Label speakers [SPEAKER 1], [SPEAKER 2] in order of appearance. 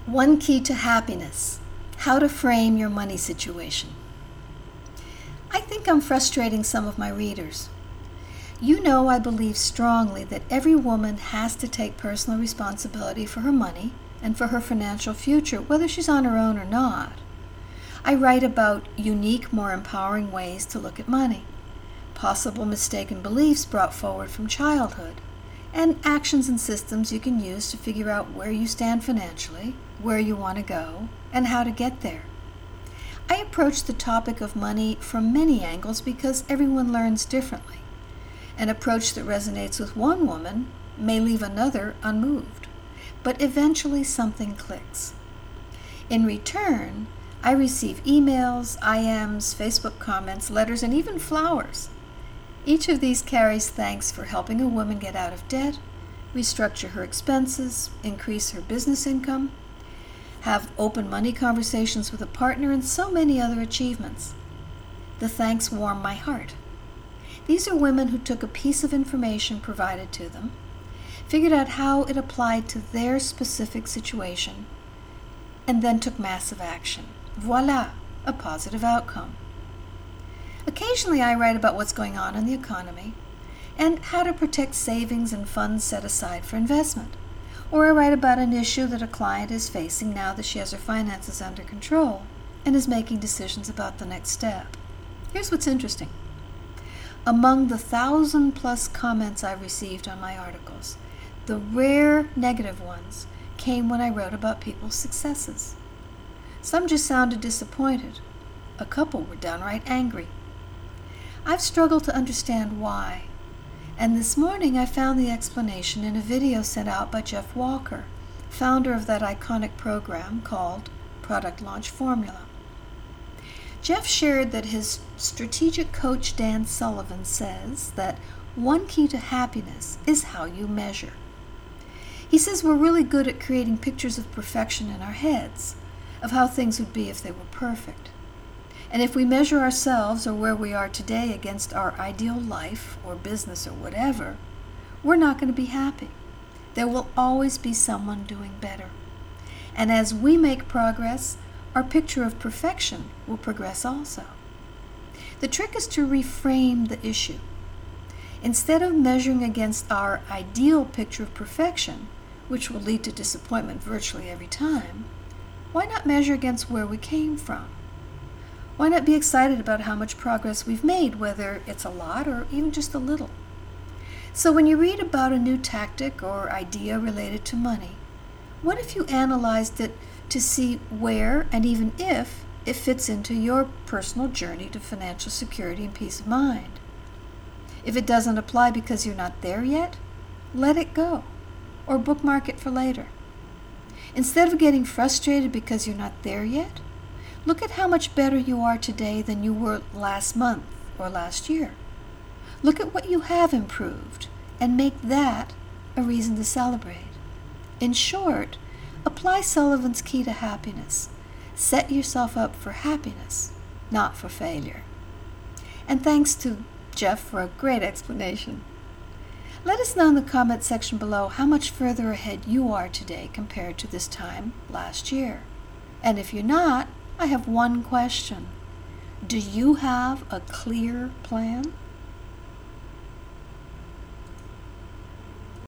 [SPEAKER 1] One key to happiness: how to frame your money situation. I think I'm frustrating some of my readers. You know I believe strongly that every woman has to take personal responsibility for her money and for her financial future, whether she's on her own or not. I write about unique, more empowering ways to look at money, possible mistaken beliefs brought forward from childhood, and actions and systems you can use to figure out where you stand financially, where you want to go, and how to get there. I approach the topic of money from many angles because everyone learns differently. An approach that resonates with one woman may leave another unmoved, but eventually something clicks. In return, I receive emails, IMs, Facebook comments, letters, and even flowers. Each of these carries thanks for helping a woman get out of debt, restructure her expenses, increase her business income, have open money conversations with a partner, and so many other achievements. The thanks warm my heart. These are women who took a piece of information provided to them, figured out how it applied to their specific situation, and then took massive action. Voila, a positive outcome. Occasionally I write about what's going on in the economy and how to protect savings and funds set aside for investment. Or I write about an issue that a client is facing now that she has her finances under control and is making decisions about the next step. Here's what's interesting. Among the 1,000+ comments I received on my articles, the rare negative ones came when I wrote about people's successes. Some just sounded disappointed. A couple were downright angry. I've struggled to understand why, and this morning I found the explanation in a video sent out by Jeff Walker, founder of that iconic program called Product Launch Formula. Jeff shared that his strategic coach Dan Sullivan says that one key to happiness is how you measure. He says we're really good at creating pictures of perfection in our heads, of how things would be if they were perfect. And if we measure ourselves or where we are today against our ideal life or business or whatever, we're not going to be happy. There will always be someone doing better. And as we make progress, our picture of perfection will progress also. The trick is to reframe the issue. Instead of measuring against our ideal picture of perfection, which will lead to disappointment virtually every time, why not measure against where we came from? Why not be excited about how much progress we've made, whether it's a lot or even just a little? So when you read about a new tactic or idea related to money, what if you analyzed it to see where and even if it fits into your personal journey to financial security and peace of mind? If it doesn't apply because you're not there yet, let it go or bookmark it for later. Instead of getting frustrated because you're not there yet, look at how much better you are today than you were last month or last year. Look at what you have improved and make that a reason to celebrate. In short, apply Sullivan's key to happiness. Set yourself up for happiness, not for failure. And thanks to Jeff for a great explanation. Let us know in the comment section below how much further ahead you are today compared to this time last year. And if you're not, I have one question. Do you have a clear plan?